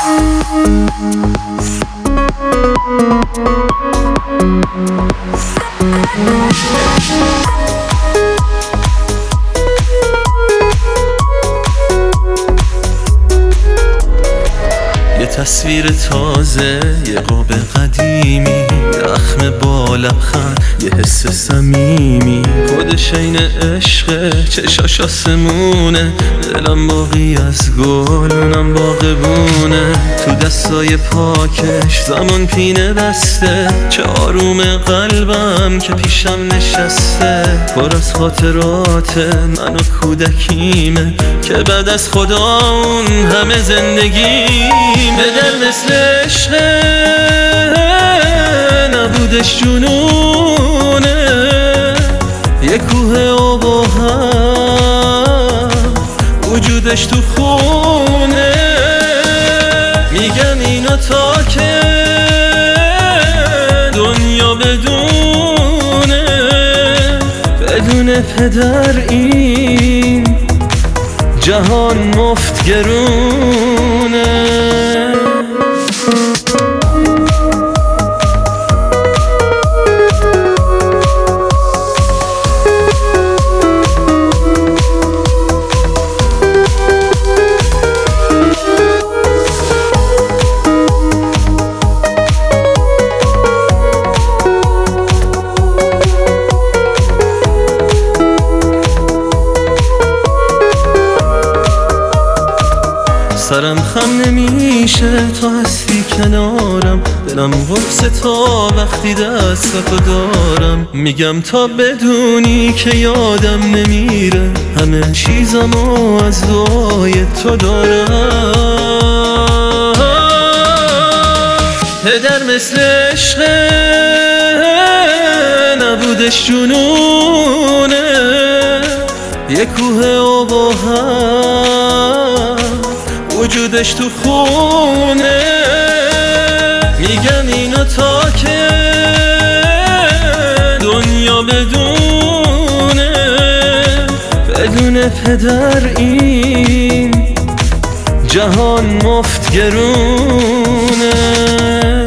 یه تصویر تازه، یه قاب قدیمی، زخم با لبخند، یه حس صمیمی. خودش عین عشقه، چشاش آسمونه، دلم باقی از گل، اونم باغبونه. تو دستای پاکش زمان پینه بسته، چه آروم قلبم که پیشم نشسته. پر از خاطرات من و کودکیمه، که بعد از خدا اون همه زندگیمه. دل مثل عشقه، نبودش جنونه، یه کوه آباهم، وجودش تو خونه. میگم اینو تا که دنیا بدونه، بدون پدر این جهان مفت گرونه. سرم خم نمیشه تا هستی کنارم، دلم غرصه تا وقتی دستاتو دارم. میگم تا بدونی که یادم نمیره، همه چیزمو از دعای تو دارم. پدر مثل عشقه، نبودش جنونه، یه کوه آباهم، وجودش تو خونه. میگم اینو تا که دنیا بدونه، بدون پدر این جهان مفت گرونه.